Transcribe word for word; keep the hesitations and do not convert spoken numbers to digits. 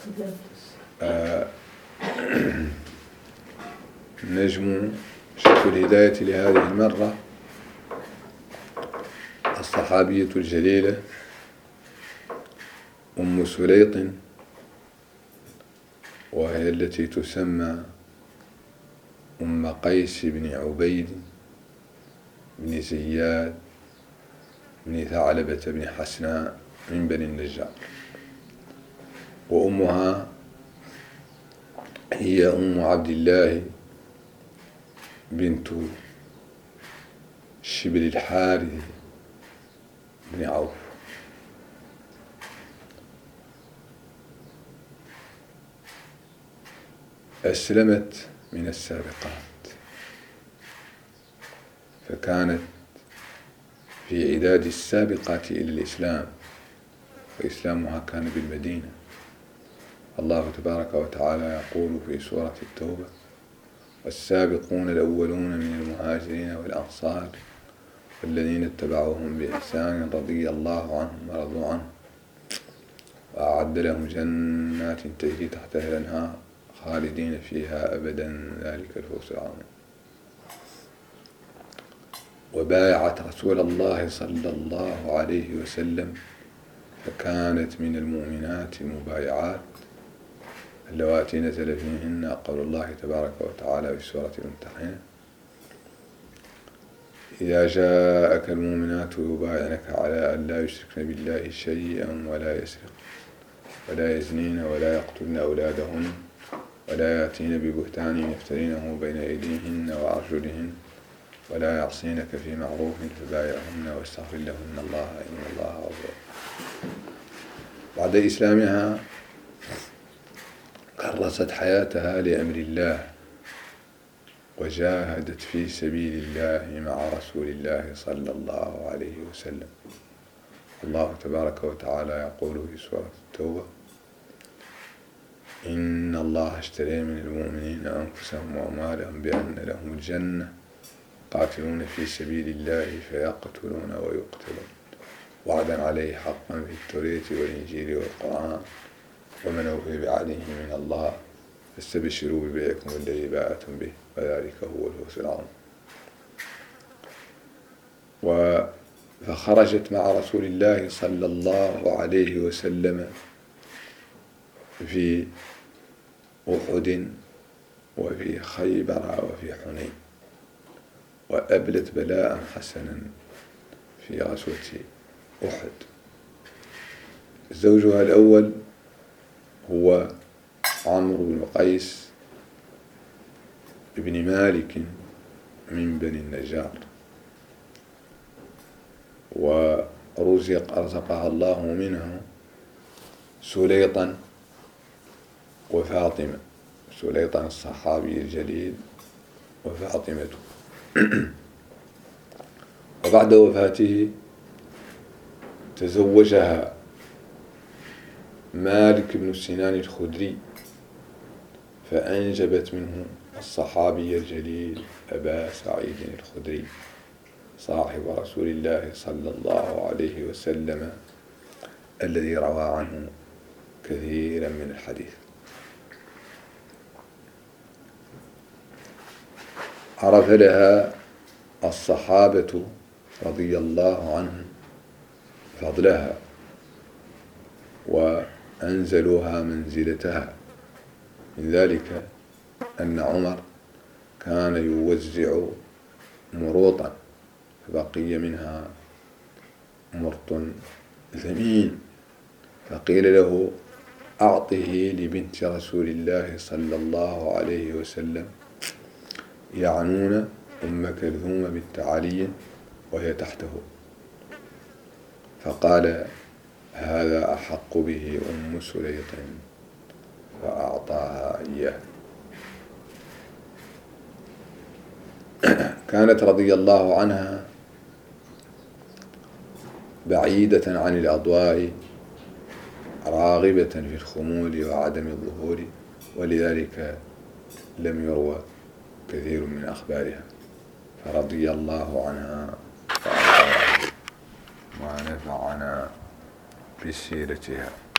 آه نجم شيخ الهداية لهذه المرة الصحابية الجليلة أم سليط، وهي التي تسمى أم قيس بن عبيد بن زياد بن ثعلبة بن حسناء من بني النجار. وأمها هي أم عبد الله بنت شبل الحارث بن عوف. أسلمت من السابقات، فكانت في عداد السابقات إلى الإسلام، وإسلامها كان بالمدينة. الله تبارك وتعالى يقول في سورة التوبة: والسابقون الأولون من المهاجرين والأنصار والذين اتبعوهم بإحسان رضي الله عنهم ورضوا عنه وأعد لهم جنات تجري تحتها الأنهار خالدين فيها أبدا ذلك الفوز العظيم. وبايعت رسول الله صلى الله عليه وسلم، فكانت من المؤمنات المبايعات اللواتي نزل فيهن قول الله تبارك وتعالى في سورة الممتحنة: إذا جاءك المؤمنات يبايعنك على أن لا يشركن بالله شيئا ولا يسرق ولا يزنين ولا يقتلن أولادهن ولا يأتين ببهتان يفترينه بين أيديهن وأرجلهن ولا يعصينك في معروف فبايعهن واستغفر لهن الله إن الله غفور. بعد إسلامها كرست حياتها لأمر الله، وجاهدت في سبيل الله مع رسول الله صلى الله عليه وسلم. الله تبارك وتعالى يقول في سورة التوبة: إن الله اشترى من المؤمنين أنفسهم وأموالهم بأن لهم الجنة قاتلون في سبيل الله فيقتلون ويقتلون وعدا عليه حقا في التوراة والإنجيل والقرآن ومن أوفي بعهده من الله فاستبشروا ببيعكم الذي بايعتم به وذلك هو الفوز العظيم. فخرجت مع رسول الله صلى الله عليه وسلم في أحد وفي خيبر وفي حنين، وأبلت بلاء حسنا في غزوة أحد. زوجها الأول هو عمرو بن قيس بن مالك من بني النجار، ورزق أرزقها الله منه سليطا وفاطمة، سليطا الصحابي الجليل وفاطمة. وبعد وفاته تزوجها مالك بن سنان الخدري، فأنجبت منه الصحابي الجليل أبا سعيد الخدري صاحب رسول الله صلى الله عليه وسلم الذي روى عنه كثيرا من الحديث. عرف لها الصحابة رضي الله عنهم فضلها وأنزلوها منزلتها، من ذلك أن عمر كان يوزع مروطا فبقي منها مرط ثمين، فقيل له: أعطه لبنت رسول الله صلى الله عليه وسلم، يعنون أم كلثوم بنت علي وهي تحته. فقال: هذا أحق به أم سليط، فأعطاها إياه. كانت رضي الله عنها بعيدة عن الأضواء راغبة في الخمول وعدم الظهور، ولذلك لم يروى كثير من أخبارها، فرضي الله عنها ونفعنا بسيرتها.